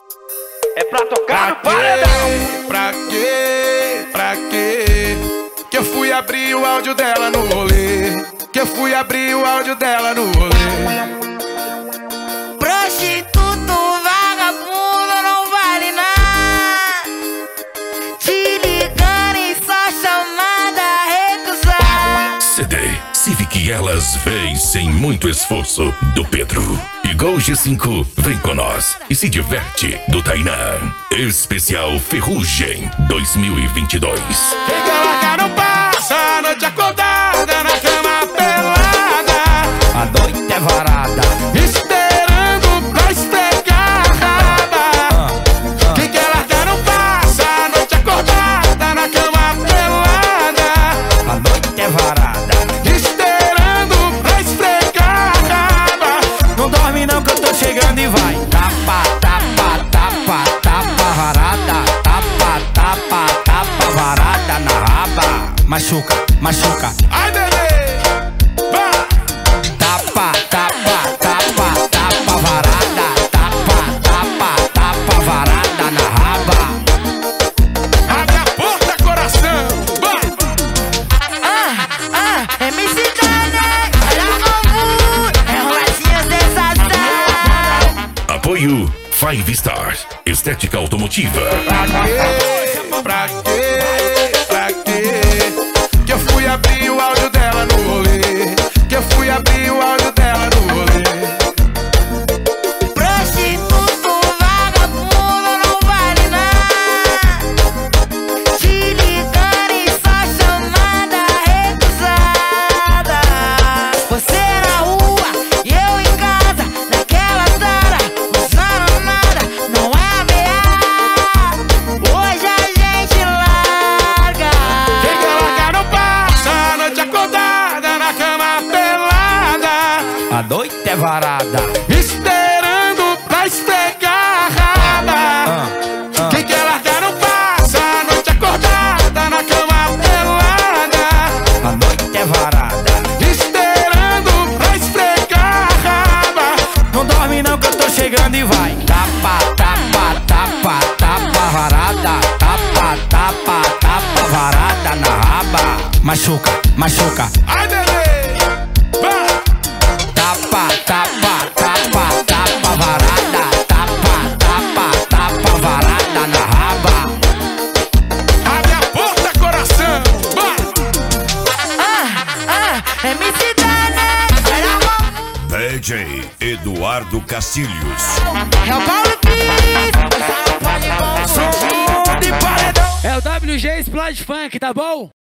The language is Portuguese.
É pra tocar no paredão. Pra quê? Que eu fui abrir o áudio dela no rolê. Que eu fui abrir o áudio dela no rolê. Prostituto, vagabundo, não vale nada. Te ligando e só chamada recusar. CD Civic Elas Vêm Sem Muito Esforço, do Pedro. E Gol G5 vem com nós e se diverte, do Tainan. Especial Ferrugem 2022. Quem quer largar não passa a noite acordada na cama pelada. A noite é varada, Esperando pra esfregar a raba. Quem quer largar não passa a noite acordada na cama pelada. a noite é varada. Esperando pra esfregar a raba. Não dorme não que eu tô chegando e vai. Tapa, tapa, tapa, tapa varada. Tapa, tapa, tapa varada na raba. Machuca, machuca. Ai, bebê, vai. Tapa, tapa, tapa, tapa varada. Tapa, tapa, tapa varada na raba. Abre a porta, coração, vai. MC Dane, olha como é roletinha sensação. Apoio 5 Stars Estética Automotiva. Pra quê? Que eu fui abrir o áudio dela no rolê. Que eu fui abrir o áudio dela no rolê. Prostituto, vagabundo, não vale nada. Te ligando e só chamada recusada. Você na rua e eu em casa, naquela sala, usando nada, não é ameaça. Hoje a gente larga. Quem quer largar não passa a noite acordada na cama pelada. A noite é varada. Esperando pra esfregar a raba. Quem quer largar não passa a noite acordada na cama pelada. A noite é varada. Esperando pra esfregar a raba. Não dorme não que eu tô chegando e vai. Tapa, tapa, tapa, tapa varada. Tapa, tapa, tapa varada na raba. Machuca, machuca. Ai, bebê, vai. Tapa, tapa, tapa, tapa varada. Tapa, tapa, tapa varada na raba. Abre a porta, coração, vai. MC Dane, olha como DJ Eduardo Castilhos. é o Paulo Pires. Som de paredão. É o WG Splash Funk, tá bom?